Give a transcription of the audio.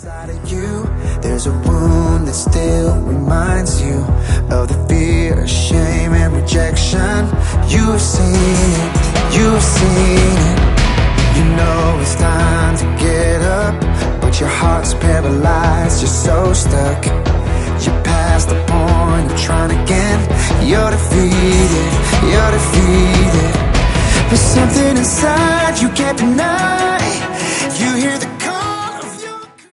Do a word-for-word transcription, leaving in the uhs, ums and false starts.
Inside of you, there's a wound that still reminds you of the fear, shame, and rejection. You have seen it, you have seen it. You know it's time to get up, but your heart's paralyzed, you're so stuck. You're past the point of trying again. You're defeated, you're defeated. There's something inside